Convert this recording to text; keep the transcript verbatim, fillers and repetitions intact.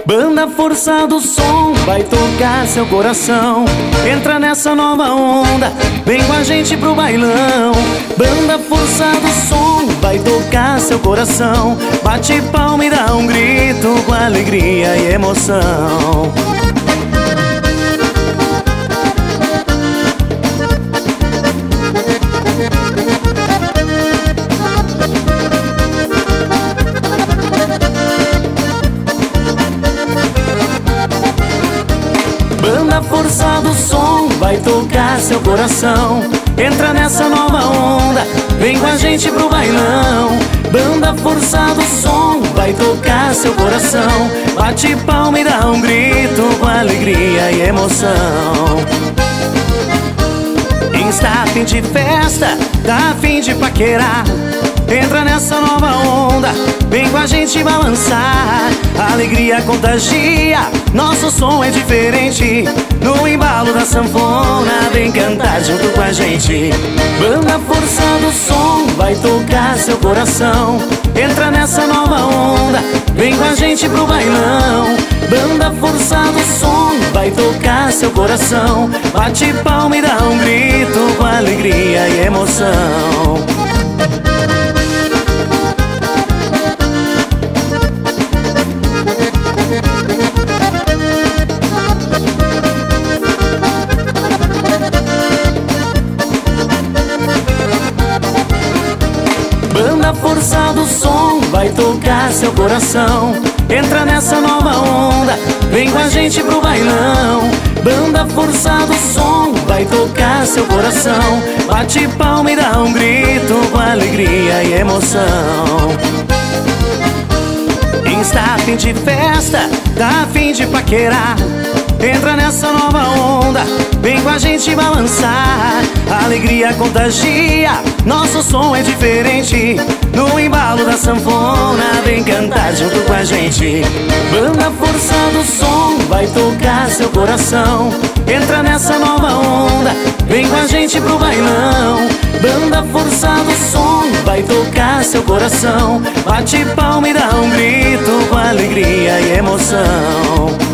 Banda Força do Som vai tocar seu coração. Entra nessa nova onda, vem com a gente pro bailão. Banda Força do Som vai tocar seu coração. Bate palma e dá um grito com alegria e emoção. Banda Força do Som vai tocar seu coração. Entra nessa nova onda, vem com a gente pro bailão. Banda Força do Som vai tocar seu coração. Bate palma e dá um grito com alegria e emoção. Está a fim de festa, tá a fim de paquerar. Entra nessa nova onda, vem com a gente balançar. A alegria contagia, nosso som é diferente. No embalo da sanfona, vem cantar junto com a gente. Banda Força do Som vai tocar seu coração. Entra nessa nova onda, vem com a gente pro bailão. Banda Força do Som vai tocar seu coração. Bate palma e dá um grito com alegria e emoção. Banda Força do Som vai tocar seu coração. Entra nessa nova onda, vem com a gente pro bailão. Banda Força do Som vai tocar seu coração. Bate palma e dá um grito com alegria e emoção. Está a fim de festa, tá a fim de paquerar. Entra nessa nova onda, vem com a gente balançar. A alegria contagia, nosso som é diferente. No embalo da sanfona, vem cantar junto com a gente. Banda Força do Som vai tocar seu coração. Entra nessa nova onda, vem com a gente pro bailão. Banda Força do Som vai tocar seu coração. Bate palma e dá um grito com alegria e emoção.